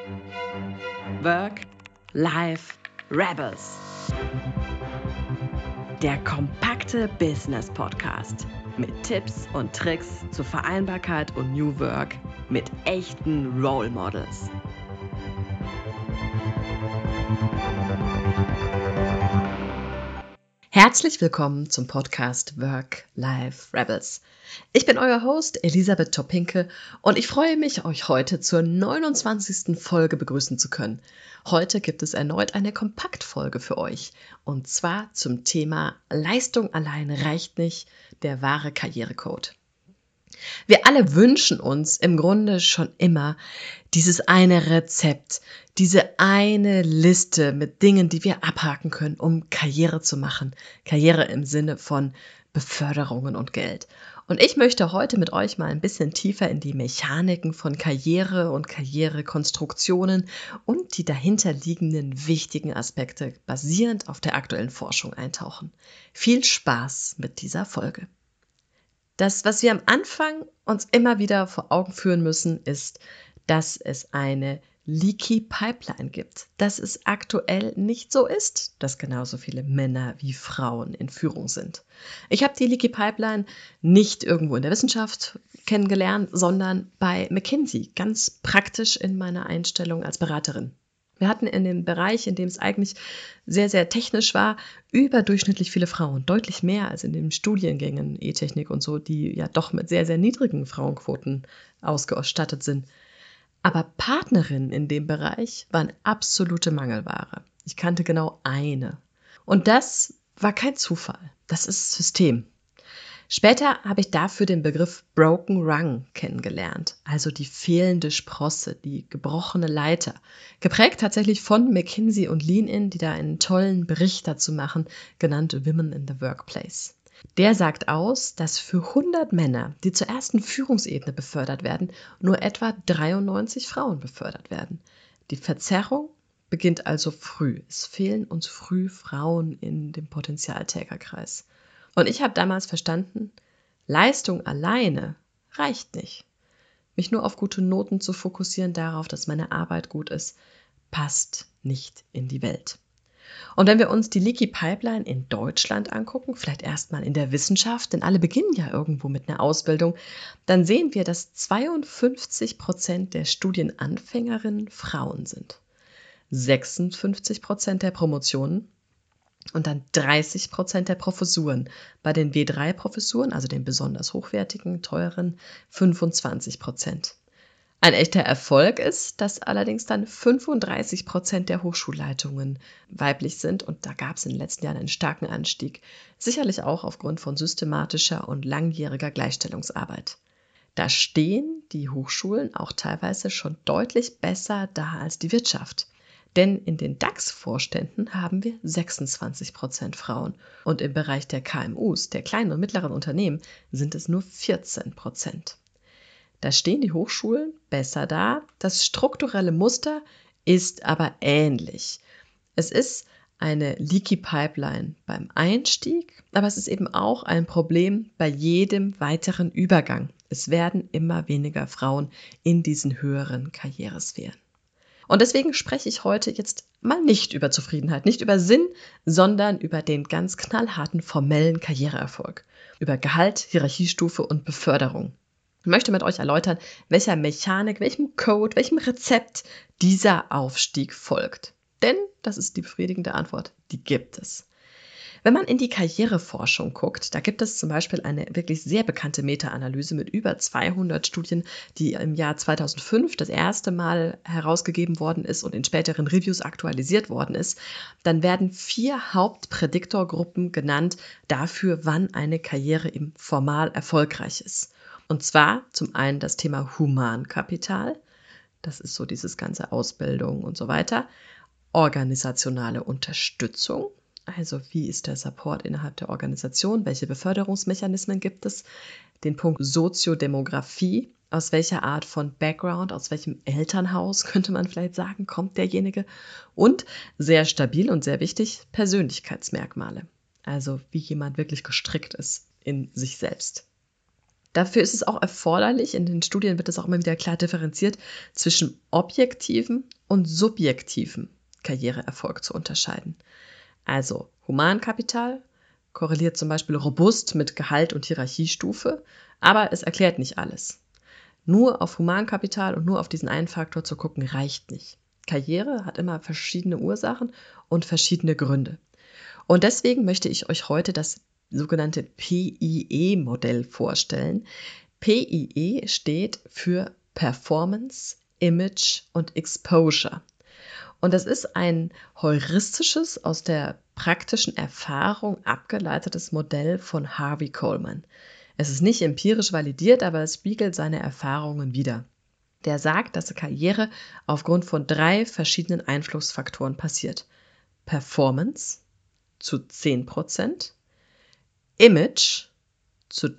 Work, Life, Rebels. Der kompakte Business Podcast mit Tipps und Tricks zur Vereinbarkeit und New Work mit echten Role Models. Herzlich willkommen zum Podcast Work, Life, Rebels. Ich bin euer Host Elisabeth Topinke und ich freue mich, euch heute zur 29. Folge begrüßen zu können. Heute gibt es erneut eine Kompaktfolge für euch und zwar zum Thema Leistung allein reicht nicht, der wahre Karrierecode. Wir alle wünschen uns im Grunde schon immer dieses eine Rezept, diese eine Liste mit Dingen, die wir abhaken können, um Karriere zu machen. Karriere im Sinne von Beförderungen und Geld. Und ich möchte heute mit euch mal ein bisschen tiefer in die Mechaniken von Karriere und Karrierekonstruktionen und die dahinterliegenden wichtigen Aspekte basierend auf der aktuellen Forschung eintauchen. Viel Spaß mit dieser Folge. Das, was wir am Anfang uns immer wieder vor Augen führen müssen, ist, dass es eine Leaky Pipeline gibt. Dass es aktuell nicht so ist, dass genauso viele Männer wie Frauen in Führung sind. Ich habe die Leaky Pipeline nicht irgendwo in der Wissenschaft kennengelernt, sondern bei McKinsey, ganz praktisch in meiner Einstellung als Beraterin. Wir hatten in dem Bereich, in dem es eigentlich sehr, sehr technisch war, überdurchschnittlich viele Frauen. Deutlich mehr als in den Studiengängen E-Technik und so, die ja doch mit sehr, sehr niedrigen Frauenquoten ausgestattet sind. Aber Partnerinnen in dem Bereich waren absolute Mangelware. Ich kannte genau eine. Und das war kein Zufall. Das ist System. Später habe ich dafür den Begriff Broken Rung kennengelernt, also die fehlende Sprosse, die gebrochene Leiter. Geprägt tatsächlich von McKinsey und Lean-In, die da einen tollen Bericht dazu machen, genannt Women in the Workplace. Der sagt aus, dass für 100 Männer, die zur ersten Führungsebene befördert werden, nur etwa 93 Frauen befördert werden. Die Verzerrung beginnt also früh. Es fehlen uns früh Frauen in dem Potenzialträgerkreis. Und ich habe damals verstanden, Leistung alleine reicht nicht. Mich nur auf gute Noten zu fokussieren, darauf, dass meine Arbeit gut ist, passt nicht in die Welt. Und wenn wir uns die Leaky Pipeline in Deutschland angucken, vielleicht erstmal in der Wissenschaft, denn alle beginnen ja irgendwo mit einer Ausbildung, dann sehen wir, dass 52% der Studienanfängerinnen Frauen sind, 56% der Promotionen und dann 30% der Professuren. Bei den W3-Professuren, also den besonders hochwertigen, teuren, 25%. Ein echter Erfolg ist, dass allerdings dann 35% der Hochschulleitungen weiblich sind und da gab es in den letzten Jahren einen starken Anstieg, sicherlich auch aufgrund von systematischer und langjähriger Gleichstellungsarbeit. Da stehen die Hochschulen auch teilweise schon deutlich besser da als die Wirtschaft. Denn in den DAX-Vorständen haben wir 26% Frauen und im Bereich der KMUs, der kleinen und mittleren Unternehmen, sind es nur 14%. Da stehen die Hochschulen besser da. Das strukturelle Muster ist aber ähnlich. Es ist eine Leaky Pipeline beim Einstieg, aber es ist eben auch ein Problem bei jedem weiteren Übergang. Es werden immer weniger Frauen in diesen höheren Karrieresphären. Und deswegen spreche ich heute jetzt mal nicht über Zufriedenheit, nicht über Sinn, sondern über den ganz knallharten formellen Karriereerfolg, über Gehalt, Hierarchiestufe und Beförderung. Ich möchte mit euch erläutern, welcher Mechanik, welchem Code, welchem Rezept dieser Aufstieg folgt. Denn, das ist die befriedigende Antwort, die gibt es. Wenn man in die Karriereforschung guckt, da gibt es zum Beispiel eine wirklich sehr bekannte Meta-Analyse mit über 200 Studien, die im Jahr 2005 das erste Mal herausgegeben worden ist und in späteren Reviews aktualisiert worden ist. Dann werden 4 Hauptprädiktorgruppen genannt dafür, wann eine Karriere eben formal erfolgreich ist. Und zwar zum einen das Thema Humankapital, das ist so dieses ganze Ausbildung und so weiter, organisationale Unterstützung, also wie ist der Support innerhalb der Organisation, welche Beförderungsmechanismen gibt es, den Punkt Soziodemografie, aus welcher Art von Background, aus welchem Elternhaus, könnte man vielleicht sagen, kommt derjenige und sehr stabil und sehr wichtig, Persönlichkeitsmerkmale, also wie jemand wirklich gestrickt ist in sich selbst. Dafür ist es auch erforderlich, in den Studien wird es auch immer wieder klar differenziert, zwischen objektivem und subjektivem Karriereerfolg zu unterscheiden. Also Humankapital korreliert zum Beispiel robust mit Gehalt und Hierarchiestufe, aber es erklärt nicht alles. Nur auf Humankapital und nur auf diesen einen Faktor zu gucken, reicht nicht. Karriere hat immer verschiedene Ursachen und verschiedene Gründe. Und deswegen möchte ich euch heute das sogenannte PIE-Modell vorstellen. PIE steht für Performance, Image und Exposure. Und das ist ein heuristisches, aus der praktischen Erfahrung abgeleitetes Modell von Harvey Coleman. Es ist nicht empirisch validiert, aber es spiegelt seine Erfahrungen wider. Der sagt, dass Karriere aufgrund von 3 verschiedenen Einflussfaktoren passiert. Performance zu 10%, Image zu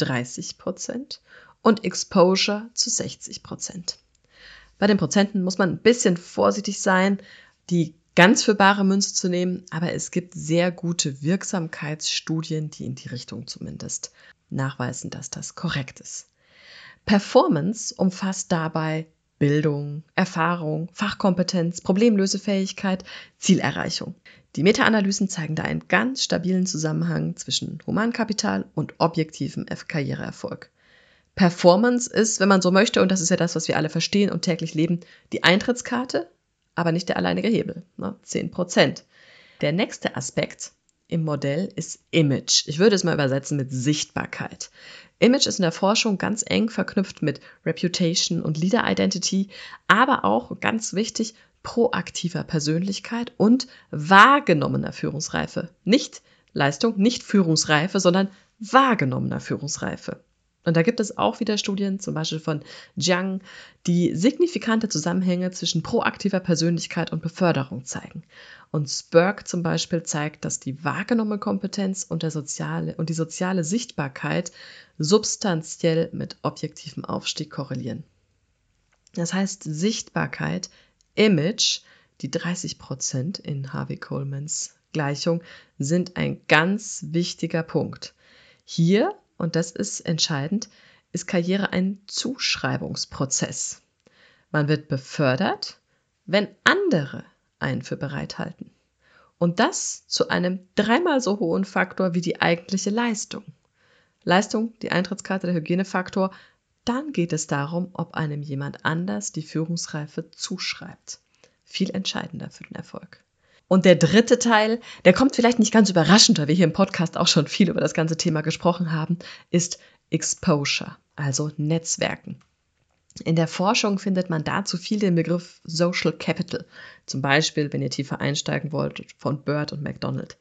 30% und Exposure zu 60%. Bei den Prozenten muss man ein bisschen vorsichtig sein, die ganz für bare Münze zu nehmen, aber es gibt sehr gute Wirksamkeitsstudien, die in die Richtung zumindest nachweisen, dass das korrekt ist. Performance umfasst dabei Bildung, Erfahrung, Fachkompetenz, Problemlösefähigkeit, Zielerreichung. Die Meta-Analysen zeigen da einen ganz stabilen Zusammenhang zwischen Humankapital und objektivem Karriereerfolg. Performance ist, wenn man so möchte, und das ist ja das, was wir alle verstehen und täglich leben, die Eintrittskarte, aber nicht der alleinige Hebel, 10%. Der nächste Aspekt im Modell ist Image. Ich würde es mal übersetzen mit Sichtbarkeit. Image ist in der Forschung ganz eng verknüpft mit Reputation und Leader Identity, aber auch ganz wichtig, proaktiver Persönlichkeit und wahrgenommener Führungsreife. Nicht Leistung, nicht Führungsreife, sondern wahrgenommener Führungsreife. Und da gibt es auch wieder Studien, zum Beispiel von Jiang, die signifikante Zusammenhänge zwischen proaktiver Persönlichkeit und Beförderung zeigen. Und Spurk zum Beispiel zeigt, dass die wahrgenommene Kompetenz und die soziale Sichtbarkeit substanziell mit objektivem Aufstieg korrelieren. Das heißt, Sichtbarkeit, Image, die 30% in Harvey Colemans Gleichung, sind ein ganz wichtiger Punkt. Hier, und das ist entscheidend, ist Karriere ein Zuschreibungsprozess. Man wird befördert, wenn andere einen für bereit halten. Und das zu einem 3-mal so hohen Faktor wie die eigentliche Leistung. Leistung, die Eintrittskarte, der Hygienefaktor, dann geht es darum, ob einem jemand anders die Führungsreife zuschreibt. Viel entscheidender für den Erfolg. Und der dritte Teil, der kommt vielleicht nicht ganz überraschend, weil wir hier im Podcast auch schon viel über das ganze Thema gesprochen haben, ist Exposure, also Netzwerken. In der Forschung findet man dazu viel den Begriff Social Capital, zum Beispiel, wenn ihr tiefer einsteigen wollt, von Bird und McDonald.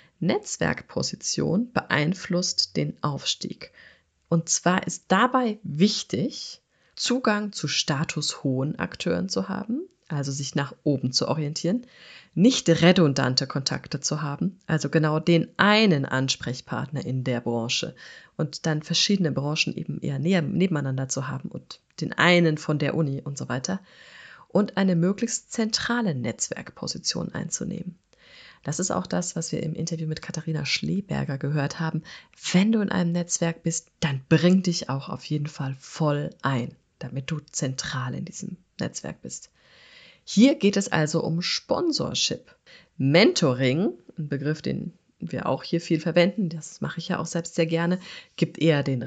Netzwerkposition beeinflusst den Aufstieg. Und zwar ist dabei wichtig, Zugang zu statushohen Akteuren zu haben, also sich nach oben zu orientieren, nicht redundante Kontakte zu haben, also genau den einen Ansprechpartner in der Branche und dann verschiedene Branchen eben eher nebeneinander zu haben und den einen von der Uni und so weiter und eine möglichst zentrale Netzwerkposition einzunehmen. Das ist auch das, was wir im Interview mit Katharina Schleberger gehört haben. Wenn du in einem Netzwerk bist, dann bring dich auch auf jeden Fall voll ein, damit du zentral in diesem Netzwerk bist. Hier geht es also um Sponsorship. Mentoring, ein Begriff, den wir auch hier viel verwenden, das mache ich ja auch selbst sehr gerne, gibt eher den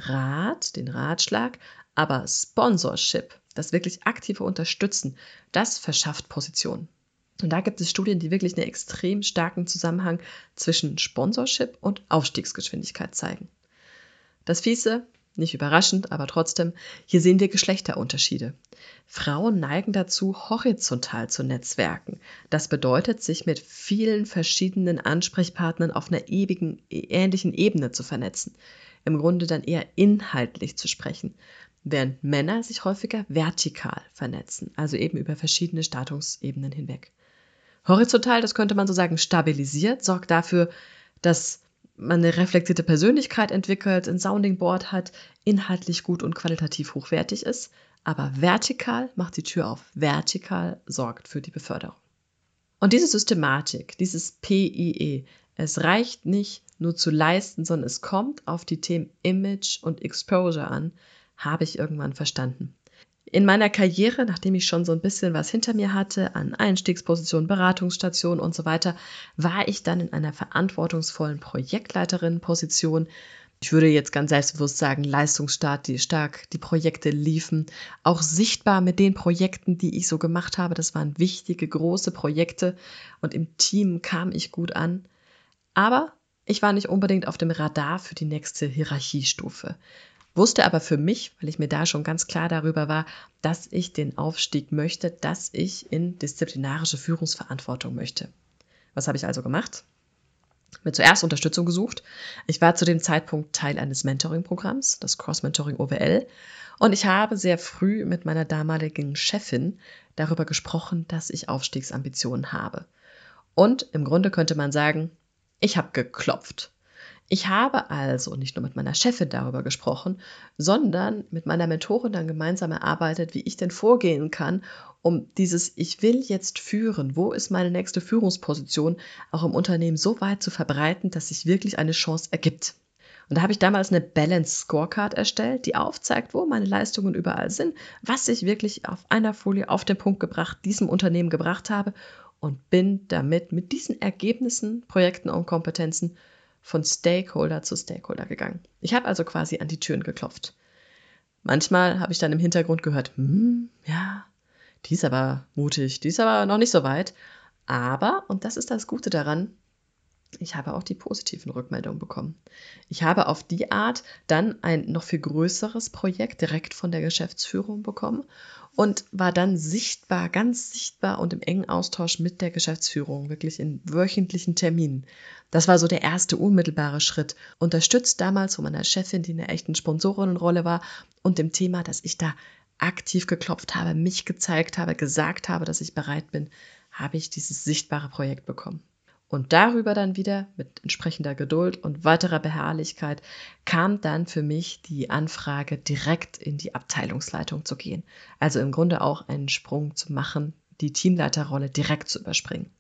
Ratschlag, aber Sponsorship, das wirklich aktive Unterstützen, das verschafft Positionen. Und da gibt es Studien, die wirklich einen extrem starken Zusammenhang zwischen Sponsorship und Aufstiegsgeschwindigkeit zeigen. Das Fiese, nicht überraschend, aber trotzdem, hier sehen wir Geschlechterunterschiede. Frauen neigen dazu, horizontal zu netzwerken. Das bedeutet, sich mit vielen verschiedenen Ansprechpartnern auf einer ähnlichen Ebene zu vernetzen. Im Grunde dann eher inhaltlich zu sprechen, während Männer sich häufiger vertikal vernetzen, also eben über verschiedene Statusebenen hinweg. Horizontal, das könnte man so sagen, stabilisiert, sorgt dafür, dass man eine reflektierte Persönlichkeit entwickelt, ein Sounding Board hat, inhaltlich gut und qualitativ hochwertig ist, aber vertikal macht die Tür auf, vertikal sorgt für die Beförderung. Und diese Systematik, dieses PIE, es reicht nicht nur zu leisten, sondern es kommt auf die Themen Image und Exposure an, habe ich irgendwann verstanden. In meiner Karriere, nachdem ich schon so ein bisschen was hinter mir hatte, an Einstiegspositionen, Beratungsstationen und so weiter, war ich dann in einer verantwortungsvollen Projektleiterinnenposition. Ich würde jetzt ganz selbstbewusst sagen, leistungsstark, die Projekte liefen. Auch sichtbar mit den Projekten, die ich so gemacht habe. Das waren wichtige, große Projekte und im Team kam ich gut an. Aber ich war nicht unbedingt auf dem Radar für die nächste Hierarchiestufe. Wusste aber für mich, weil ich mir da schon ganz klar darüber war, dass ich den Aufstieg möchte, dass ich in disziplinarische Führungsverantwortung möchte. Was habe ich also gemacht? Mir zuerst Unterstützung gesucht. Ich war zu dem Zeitpunkt Teil eines Mentoring-Programms, das Cross-Mentoring OWL, und ich habe sehr früh mit meiner damaligen Chefin darüber gesprochen, dass ich Aufstiegsambitionen habe. Und im Grunde könnte man sagen, ich habe geklopft. Ich habe also nicht nur mit meiner Chefin darüber gesprochen, sondern mit meiner Mentorin dann gemeinsam erarbeitet, wie ich denn vorgehen kann, um dieses Ich will jetzt führen, wo ist meine nächste Führungsposition, auch im Unternehmen so weit zu verbreiten, dass sich wirklich eine Chance ergibt. Und da habe ich damals eine Balanced Scorecard erstellt, die aufzeigt, wo meine Leistungen überall sind, was ich wirklich auf einer Folie auf den Punkt gebracht, diesem Unternehmen gebracht habe und bin damit mit diesen Ergebnissen, Projekten und Kompetenzen von Stakeholder zu Stakeholder gegangen. Ich habe also quasi an die Türen geklopft. Manchmal habe ich dann im Hintergrund gehört, ja, die ist aber mutig, die ist aber noch nicht so weit. Aber, und das ist das Gute daran, ich habe auch die positiven Rückmeldungen bekommen. Ich habe auf die Art dann ein noch viel größeres Projekt direkt von der Geschäftsführung bekommen und war dann sichtbar, ganz sichtbar und im engen Austausch mit der Geschäftsführung, wirklich in wöchentlichen Terminen. Das war so der erste unmittelbare Schritt, unterstützt damals von meiner Chefin, die eine echte Sponsorinnenrolle war und dem Thema, dass ich da aktiv geklopft habe, mich gezeigt habe, gesagt habe, dass ich bereit bin, habe ich dieses sichtbare Projekt bekommen. Und darüber dann wieder mit entsprechender Geduld und weiterer Beharrlichkeit kam dann für mich die Anfrage, direkt in die Abteilungsleitung zu gehen. Also im Grunde auch einen Sprung zu machen, die Teamleiterrolle direkt zu überspringen.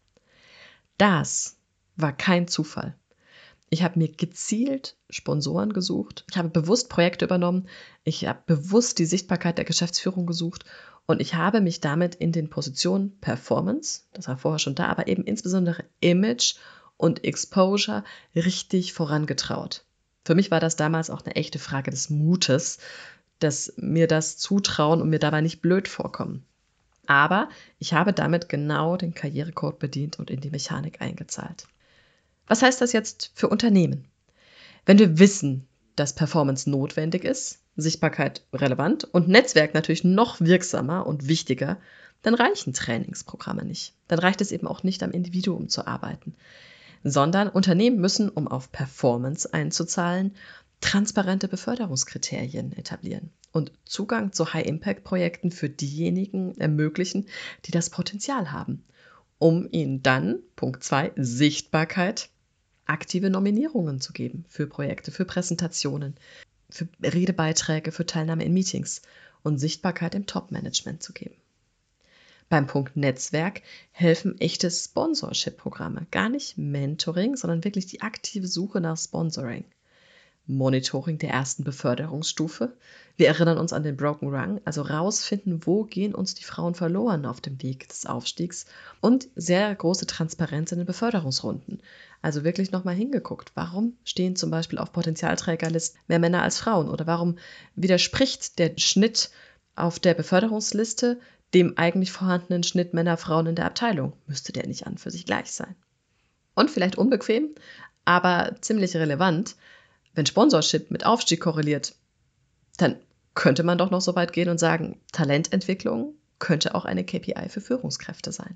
Das war kein Zufall. Ich habe mir gezielt Sponsoren gesucht. Ich habe bewusst Projekte übernommen. Ich habe bewusst die Sichtbarkeit der Geschäftsführung gesucht. Und ich habe mich damit in den Positionen Performance, das war vorher schon da, aber eben insbesondere Image und Exposure richtig vorangetraut. Für mich war das damals auch eine echte Frage des Mutes, dass mir das zutrauen und mir dabei nicht blöd vorkommen. Aber ich habe damit genau den Karrierecode bedient und in die Mechanik eingezahlt. Was heißt das jetzt für Unternehmen? Wenn wir wissen, dass Performance notwendig ist, Sichtbarkeit relevant und Netzwerk natürlich noch wirksamer und wichtiger, dann reichen Trainingsprogramme nicht. Dann reicht es eben auch nicht, am Individuum zu arbeiten, sondern Unternehmen müssen, um auf Performance einzuzahlen, transparente Beförderungskriterien etablieren und Zugang zu High-Impact-Projekten für diejenigen ermöglichen, die das Potenzial haben, um ihnen dann, Punkt 2, Sichtbarkeit, aktive Nominierungen zu geben für Projekte, für Präsentationen, für Redebeiträge, für Teilnahme in Meetings und Sichtbarkeit im Top-Management zu geben. Beim Punkt Netzwerk helfen echte Sponsorship-Programme, gar nicht Mentoring, sondern wirklich die aktive Suche nach Sponsoring. Monitoring der ersten Beförderungsstufe. Wir erinnern uns an den Broken Rung, also rausfinden, wo gehen uns die Frauen verloren auf dem Weg des Aufstiegs und sehr große Transparenz in den Beförderungsrunden. Also wirklich nochmal hingeguckt, warum stehen zum Beispiel auf Potenzialträgerlisten mehr Männer als Frauen oder warum widerspricht der Schnitt auf der Beförderungsliste dem eigentlich vorhandenen Schnitt Männer-Frauen in der Abteilung? Müsste der nicht an für sich gleich sein? Und vielleicht unbequem, aber ziemlich relevant, wenn Sponsorship mit Aufstieg korreliert, dann könnte man doch noch so weit gehen und sagen, Talententwicklung könnte auch eine KPI für Führungskräfte sein.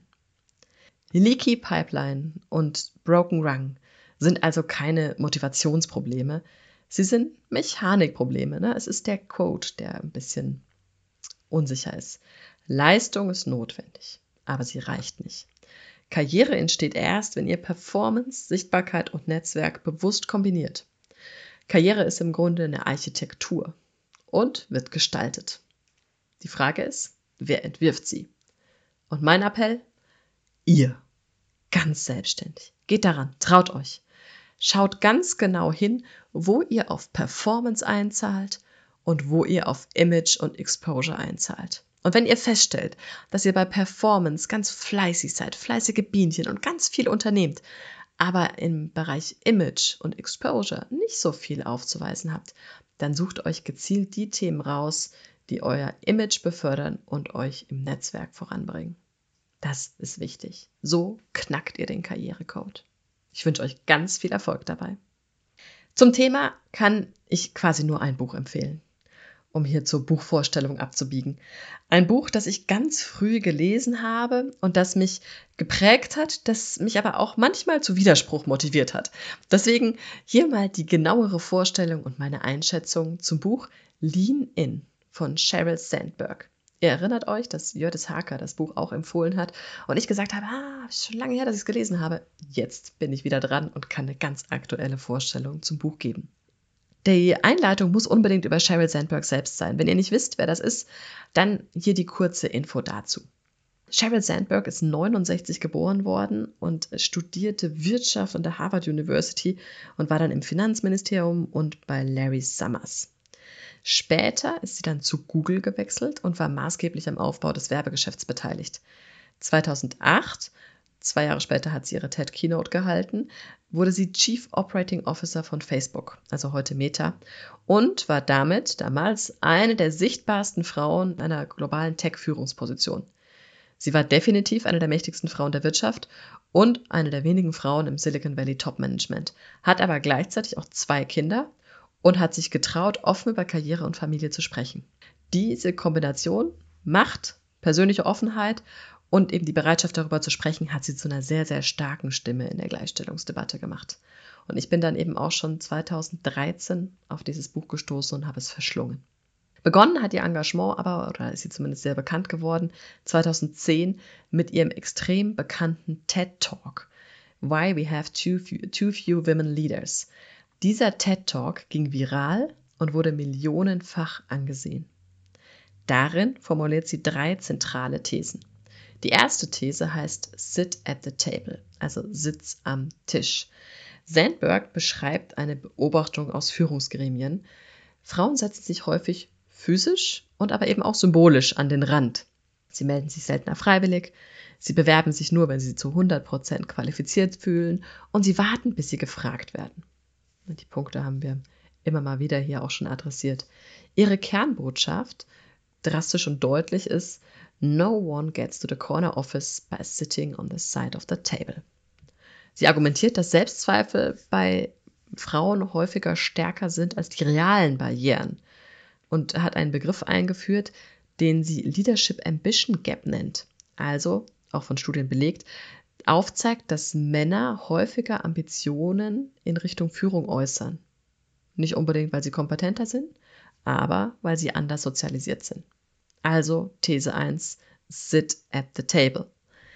Leaky Pipeline und Broken Rung sind also keine Motivationsprobleme, sie sind Mechanikprobleme. Ne? Es ist der Code, der ein bisschen unsicher ist. Leistung ist notwendig, aber sie reicht nicht. Karriere entsteht erst, wenn ihr Performance, Sichtbarkeit und Netzwerk bewusst kombiniert. Karriere ist im Grunde eine Architektur und wird gestaltet. Die Frage ist, wer entwirft sie? Und mein Appell? Ihr. Ganz selbstständig. Geht daran, traut euch. Schaut ganz genau hin, wo ihr auf Performance einzahlt und wo ihr auf Image und Exposure einzahlt. Und wenn ihr feststellt, dass ihr bei Performance ganz fleißig seid, fleißige Bienchen und ganz viel unternehmt, aber im Bereich Image und Exposure nicht so viel aufzuweisen habt, dann sucht euch gezielt die Themen raus, die euer Image befördern und euch im Netzwerk voranbringen. Das ist wichtig. So knackt ihr den Karrierecode. Ich wünsche euch ganz viel Erfolg dabei. Zum Thema kann ich quasi nur ein Buch empfehlen, um hier zur Buchvorstellung abzubiegen. Ein Buch, das ich ganz früh gelesen habe und das mich geprägt hat, das mich aber auch manchmal zu Widerspruch motiviert hat. Deswegen hier mal die genauere Vorstellung und meine Einschätzung zum Buch Lean In von Sheryl Sandberg. Ihr erinnert euch, dass Jördis Haker das Buch auch empfohlen hat und ich gesagt habe, ist schon lange her, dass ich es gelesen habe. Jetzt bin ich wieder dran und kann eine ganz aktuelle Vorstellung zum Buch geben. Die Einleitung muss unbedingt über Sheryl Sandberg selbst sein. Wenn ihr nicht wisst, wer das ist, dann hier die kurze Info dazu. Sheryl Sandberg ist 1969 geboren worden und studierte Wirtschaft an der Harvard University und war dann im Finanzministerium und bei Larry Summers. Später ist sie dann zu Google gewechselt und war maßgeblich am Aufbau des Werbegeschäfts beteiligt. 2008, 2 Jahre später hat sie ihre TED Keynote gehalten, wurde sie Chief Operating Officer von Facebook, also heute Meta, und war damit damals eine der sichtbarsten Frauen in einer globalen Tech-Führungsposition. Sie war definitiv eine der mächtigsten Frauen der Wirtschaft und eine der wenigen Frauen im Silicon Valley Top-Management, hat aber gleichzeitig auch 2 Kinder und hat sich getraut, offen über Karriere und Familie zu sprechen. Diese Kombination Macht, persönliche Offenheit und eben die Bereitschaft, darüber zu sprechen, hat sie zu einer sehr, sehr starken Stimme in der Gleichstellungsdebatte gemacht. Und ich bin dann eben auch schon 2013 auf dieses Buch gestoßen und habe es verschlungen. Begonnen hat ihr Engagement aber, oder ist sie zumindest sehr bekannt geworden, 2010 mit ihrem extrem bekannten TED Talk, Why We Have Too Few Women Leaders. Dieser TED Talk ging viral und wurde millionenfach angesehen. Darin formuliert sie 3 zentrale Thesen. Die erste These heißt Sit at the Table, also Sitz am Tisch. Sandberg beschreibt eine Beobachtung aus Führungsgremien. Frauen setzen sich häufig physisch und aber eben auch symbolisch an den Rand. Sie melden sich seltener freiwillig, sie bewerben sich nur, wenn sie zu 100% qualifiziert fühlen und sie warten, bis sie gefragt werden. Und die Punkte haben wir immer mal wieder hier auch schon adressiert. Ihre Kernbotschaft, drastisch und deutlich, ist: No one gets to the corner office by sitting on the side of the table. Sie argumentiert, dass Selbstzweifel bei Frauen häufiger stärker sind als die realen Barrieren und hat einen Begriff eingeführt, den sie Leadership Ambition Gap nennt. Also, auch von Studien belegt, aufzeigt, dass Männer häufiger Ambitionen in Richtung Führung äußern. Nicht unbedingt, weil sie kompetenter sind, aber weil sie anders sozialisiert sind. Also These 1, sit at the table.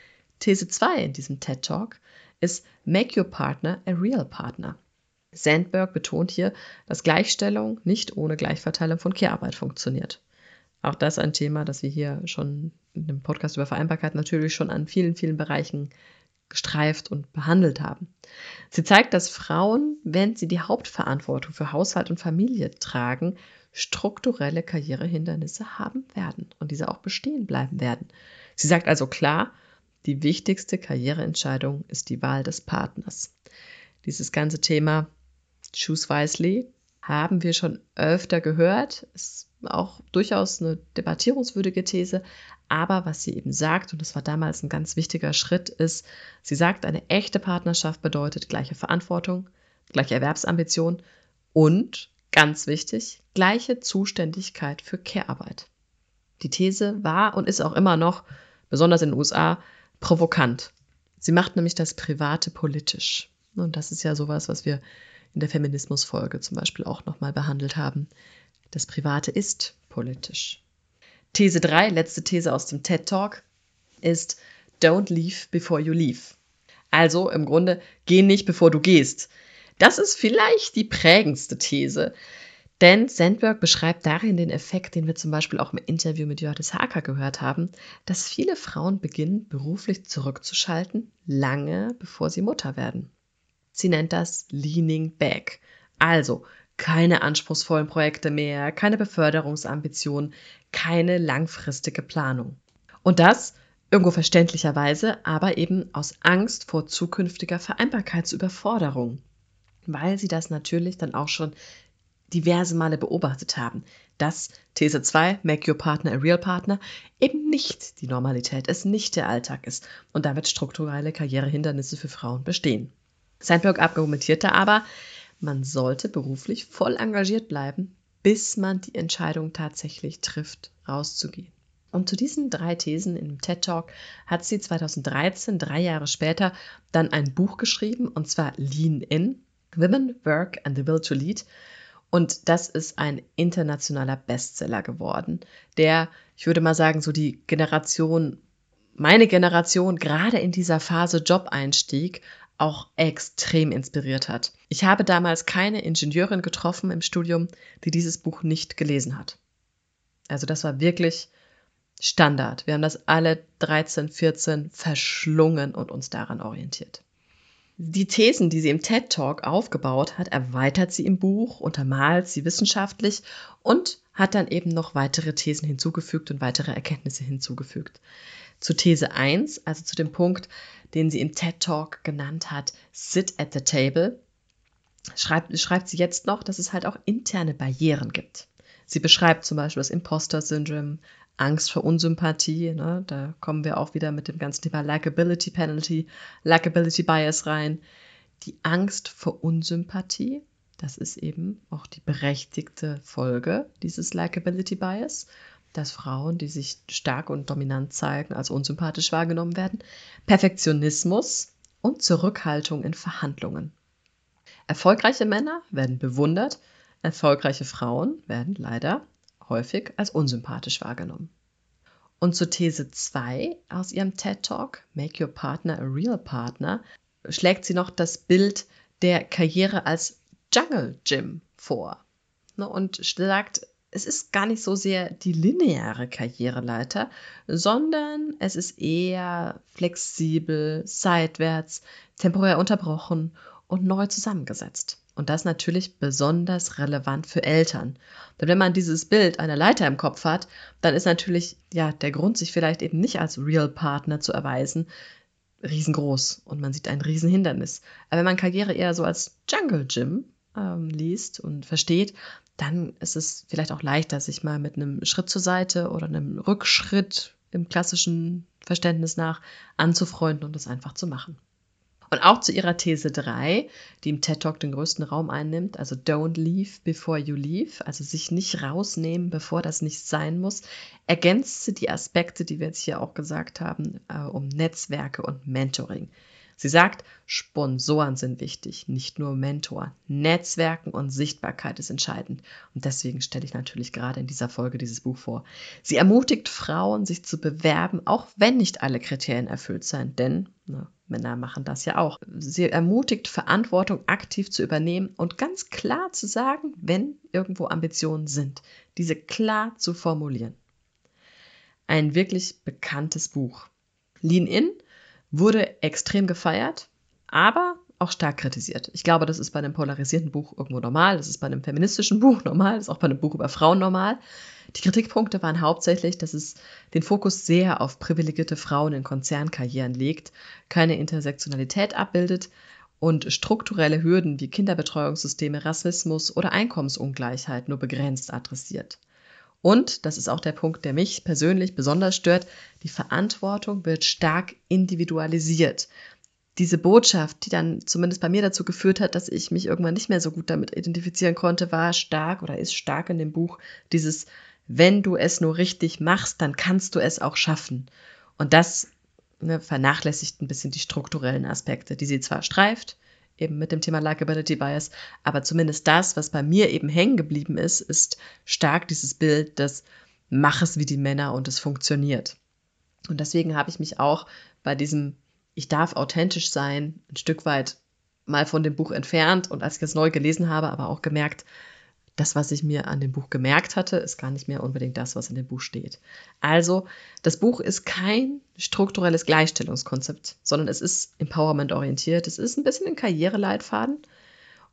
These 2 in diesem TED Talk ist Make your partner a real partner. Sandberg betont hier, dass Gleichstellung nicht ohne Gleichverteilung von Care-Arbeit funktioniert. Auch das ein Thema, das wir hier schon in dem Podcast über Vereinbarkeit natürlich schon an vielen, vielen Bereichen gestreift und behandelt haben. Sie zeigt, dass Frauen, wenn sie die Hauptverantwortung für Haushalt und Familie tragen, strukturelle Karrierehindernisse haben werden und diese auch bestehen bleiben werden. Sie sagt also klar, die wichtigste Karriereentscheidung ist die Wahl des Partners. Dieses ganze Thema Choose Wisely haben wir schon öfter gehört, ist auch durchaus eine debattierungswürdige These, aber was sie eben sagt, und das war damals ein ganz wichtiger Schritt, ist, sie sagt, eine echte Partnerschaft bedeutet gleiche Verantwortung, gleiche Erwerbsambition und, ganz wichtig, gleiche Zuständigkeit für Care-Arbeit. Die These war und ist auch immer noch, besonders in den USA, provokant. Sie macht nämlich das Private politisch. Und das ist ja sowas, was wir in der Feminismus-Folge zum Beispiel auch nochmal behandelt haben. Das Private ist politisch. These 3, letzte These aus dem TED Talk, ist Don't leave before you leave. Also im Grunde, geh nicht, bevor du gehst. Das ist vielleicht die prägendste These, denn Sandberg beschreibt darin den Effekt, den wir zum Beispiel auch im Interview mit Jördis Haker gehört haben, dass viele Frauen beginnen, beruflich zurückzuschalten, lange bevor sie Mutter werden. Sie nennt das Leaning Back. Also keine anspruchsvollen Projekte mehr, keine Beförderungsambitionen, keine langfristige Planung. Und das irgendwo verständlicherweise, aber eben aus Angst vor zukünftiger Vereinbarkeitsüberforderung, weil sie das natürlich dann auch schon diverse Male beobachtet haben, dass These 2, Make Your Partner a Real Partner, eben nicht die Normalität ist, nicht der Alltag ist und damit strukturelle Karrierehindernisse für Frauen bestehen. Sandberg argumentierte aber, man sollte beruflich voll engagiert bleiben, bis man die Entscheidung tatsächlich trifft, rauszugehen. Und zu diesen 3 Thesen im TED Talk hat sie 2013, 3 Jahre später, dann ein Buch geschrieben, und zwar Lean In, Women, Work and the Will to Lead. Und das ist ein internationaler Bestseller geworden, der, ich würde mal sagen, so die Generation, meine Generation, gerade in dieser Phase Jobeinstieg, auch extrem inspiriert hat. Ich habe damals keine Ingenieurin getroffen im Studium, die dieses Buch nicht gelesen hat. Also das war wirklich Standard. Wir haben das alle 13, 14 verschlungen und uns daran orientiert. Die Thesen, die sie im TED Talk aufgebaut hat, erweitert sie im Buch, untermalt sie wissenschaftlich und hat dann eben noch weitere Thesen hinzugefügt und weitere Erkenntnisse hinzugefügt. Zu These 1, also zu dem Punkt, den sie im TED Talk genannt hat, Sit at the Table, schreibt sie jetzt noch, dass es halt auch interne Barrieren gibt. Sie beschreibt zum Beispiel das Imposter-Syndrom, Angst vor Unsympathie, ne? Da kommen wir auch wieder mit dem ganzen Thema Likability Penalty, Likability Bias rein. Die Angst vor Unsympathie, das ist eben auch die berechtigte Folge dieses Likability Bias, dass Frauen, die sich stark und dominant zeigen, als unsympathisch wahrgenommen werden. Perfektionismus und Zurückhaltung in Verhandlungen. Erfolgreiche Männer werden bewundert, erfolgreiche Frauen werden leider häufig als unsympathisch wahrgenommen. Und zur These 2 aus ihrem TED Talk, Make Your Partner a Real Partner, schlägt sie noch das Bild der Karriere als Jungle Gym vor. Und sagt, es ist gar nicht so sehr die lineare Karriereleiter, sondern es ist eher flexibel, seitwärts, temporär unterbrochen und neu zusammengesetzt. Und das natürlich besonders relevant für Eltern. Denn wenn man dieses Bild einer Leiter im Kopf hat, dann ist natürlich der Grund, sich vielleicht eben nicht als Real Partner zu erweisen, riesengroß und man sieht ein Riesenhindernis. Aber wenn man Karriere eher so als Jungle Gym liest und versteht, dann ist es vielleicht auch leichter, sich mal mit einem Schritt zur Seite oder einem Rückschritt im klassischen Verständnis nach anzufreunden und es einfach zu machen. Und auch zu ihrer These 3, die im TED Talk den größten Raum einnimmt, also don't leave before you leave, also sich nicht rausnehmen, bevor das nicht sein muss, ergänzt sie die Aspekte, die wir jetzt hier auch gesagt haben, um Netzwerke und Mentoring. Sie sagt, Sponsoren sind wichtig, nicht nur Mentor. Netzwerken und Sichtbarkeit ist entscheidend. Und deswegen stelle ich natürlich gerade in dieser Folge dieses Buch vor. Sie ermutigt Frauen, sich zu bewerben, auch wenn nicht alle Kriterien erfüllt sind, denn Männer machen das ja auch. Sie ermutigt, Verantwortung aktiv zu übernehmen und ganz klar zu sagen, wenn irgendwo Ambitionen sind, diese klar zu formulieren. Ein wirklich bekanntes Buch. Lean In wurde extrem gefeiert, aber auch stark kritisiert. Ich glaube, das ist bei einem polarisierten Buch irgendwo normal, das ist bei einem feministischen Buch normal, das ist auch bei einem Buch über Frauen normal. Die Kritikpunkte waren hauptsächlich, dass es den Fokus sehr auf privilegierte Frauen in Konzernkarrieren legt, keine Intersektionalität abbildet und strukturelle Hürden wie Kinderbetreuungssysteme, Rassismus oder Einkommensungleichheit nur begrenzt adressiert. Und, das ist auch der Punkt, der mich persönlich besonders stört, die Verantwortung wird stark individualisiert. Diese Botschaft, die dann zumindest bei mir dazu geführt hat, dass ich mich irgendwann nicht mehr so gut damit identifizieren konnte, war stark oder ist stark in dem Buch dieses, wenn du es nur richtig machst, dann kannst du es auch schaffen. Und das vernachlässigt ein bisschen die strukturellen Aspekte, die sie zwar streift, eben mit dem Thema Likability Bias, aber zumindest das, was bei mir eben hängen geblieben ist, ist stark dieses Bild des Mach es wie die Männer und es funktioniert. Und deswegen habe ich mich auch bei diesem Ich darf authentisch sein ein Stück weit mal von dem Buch entfernt und als ich es neu gelesen habe, aber auch gemerkt, das, was ich mir an dem Buch gemerkt hatte, ist gar nicht mehr unbedingt das, was in dem Buch steht. Also, das Buch ist kein strukturelles Gleichstellungskonzept, sondern es ist empowerment-orientiert. Es ist ein bisschen ein Karriereleitfaden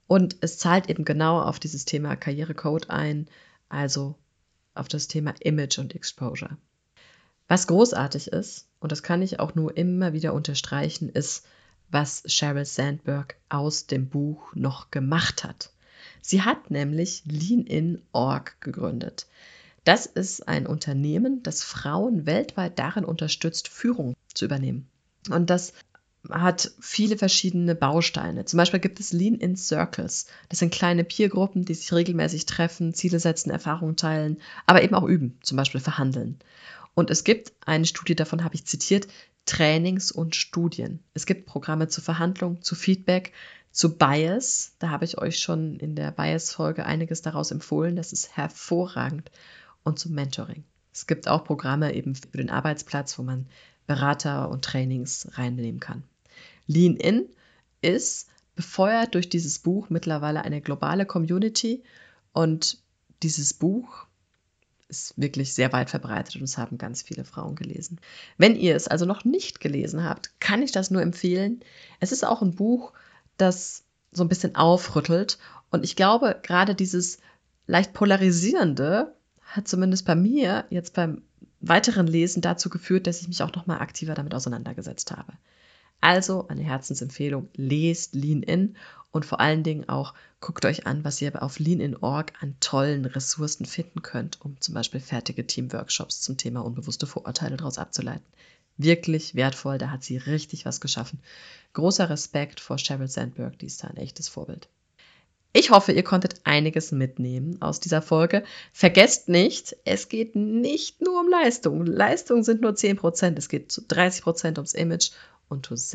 Und es zahlt eben genau auf dieses Thema Karrierecode ein, also auf das Thema Image und Exposure. Was großartig ist, und das kann ich auch nur immer wieder unterstreichen, ist, was Sheryl Sandberg aus dem Buch noch gemacht hat. Sie hat nämlich Lean-In.org gegründet. Das ist ein Unternehmen, das Frauen weltweit darin unterstützt, Führung zu übernehmen. Und das hat viele verschiedene Bausteine. Zum Beispiel gibt es Lean-In Circles. Das sind kleine Peergruppen, die sich regelmäßig treffen, Ziele setzen, Erfahrungen teilen, aber eben auch üben, zum Beispiel verhandeln. Und es gibt eine Studie, davon habe ich zitiert, Trainings und Studien. Es gibt Programme zur Verhandlung, zu Feedback, zu Bias. Da habe ich euch schon in der Bias-Folge einiges daraus empfohlen. Das ist hervorragend. Und zum Mentoring. Es gibt auch Programme eben für den Arbeitsplatz, wo man Berater und Trainings reinnehmen kann. Lean-In ist befeuert durch dieses Buch mittlerweile eine globale Community und dieses Buch ist wirklich sehr weit verbreitet und es haben ganz viele Frauen gelesen. Wenn ihr es also noch nicht gelesen habt, kann ich das nur empfehlen. Es ist auch ein Buch, das so ein bisschen aufrüttelt und ich glaube, gerade dieses leicht polarisierende hat zumindest bei mir jetzt beim weiteren Lesen dazu geführt, dass ich mich auch noch mal aktiver damit auseinandergesetzt habe. Also eine Herzensempfehlung, lest Lean-In und vor allen Dingen auch guckt euch an, was ihr auf Lean-In.org an tollen Ressourcen finden könnt, um zum Beispiel fertige Teamworkshops zum Thema unbewusste Vorurteile daraus abzuleiten. Wirklich wertvoll, da hat sie richtig was geschaffen. Großer Respekt vor Sheryl Sandberg, die ist da ein echtes Vorbild. Ich hoffe, ihr konntet einiges mitnehmen aus dieser Folge. Vergesst nicht, es geht nicht nur um Leistung. Leistung sind nur 10%. Es geht zu 30% ums Image und zu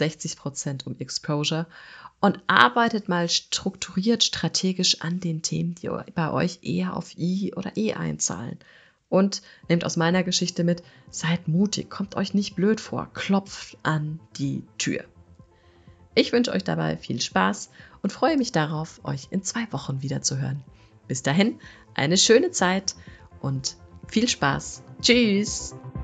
60% um Exposure. Und arbeitet mal strukturiert, strategisch an den Themen, die bei euch eher auf I oder E einzahlen. Und nehmt aus meiner Geschichte mit, seid mutig, kommt euch nicht blöd vor, klopft an die Tür. Ich wünsche euch dabei viel Spaß und freue mich darauf, euch in 2 Wochen wieder zu hören. Bis dahin, eine schöne Zeit und viel Spaß. Tschüss!